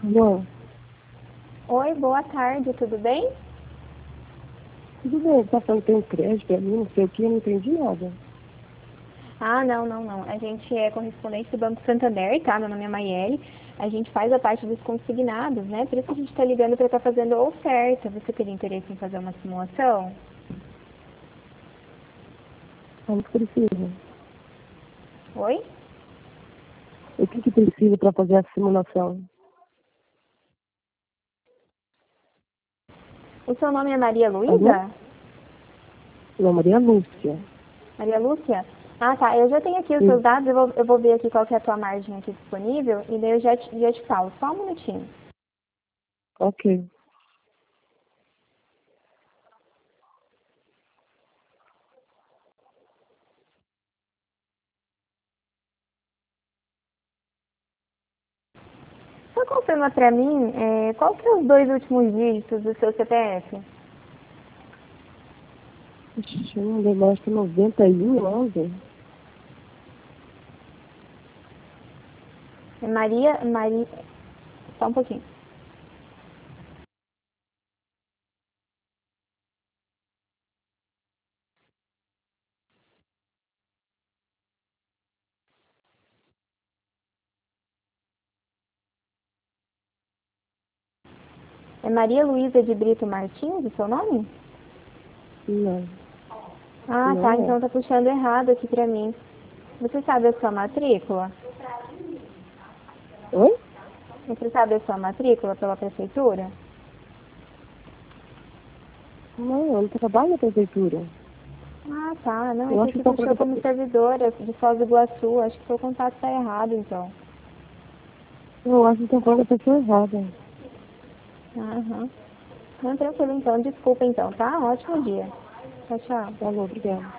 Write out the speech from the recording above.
Bom, Oi, boa tarde, tudo bem? tudo bem, tá falando que tem um crédito ali, não sei o que, eu não entendi nada. Ah, não. A gente é correspondente do Banco Santander, tá? Meu nome é Maiele. A gente faz a parte dos consignados, né? Por isso que a gente está ligando para estar fazendo a oferta. Você teria interesse em fazer uma simulação? Como que precisa? Oi? O que que precisa para fazer a simulação? O seu nome é Maria Alô? Luísa? Não, Maria Lúcia. Maria Lúcia? Ah, tá. Eu já tenho aqui os seus Sim. dados. Eu vou ver aqui qual que é a tua margem aqui disponível e daí eu já te falo. Só um minutinho. Ok. Só confirma para mim qual que é os dois últimos dígitos do seu CPF? Ixi, não lembro, acho que 91, 11. É Maria. Só um pouquinho. É Maria Luísa de Brito Martins, o seu nome? Não, Ah, tá. não é. Então tá puxando errado aqui pra mim. Você sabe a sua matrícula? Oi? Você sabe a sua matrícula pela prefeitura? Não, eu não trabalho na prefeitura. Ah, tá. Não, é Eu que acho que aqui está puxou falando da como servidora de Foz do Iguaçu. Acho que seu contato tá errado, então. eu acho que está falando da pessoa errada. Aham. Não, tranquilo, então. Desculpa, então, tá? Ótimo dia. Tchau, tchau. Tá bom, obrigada.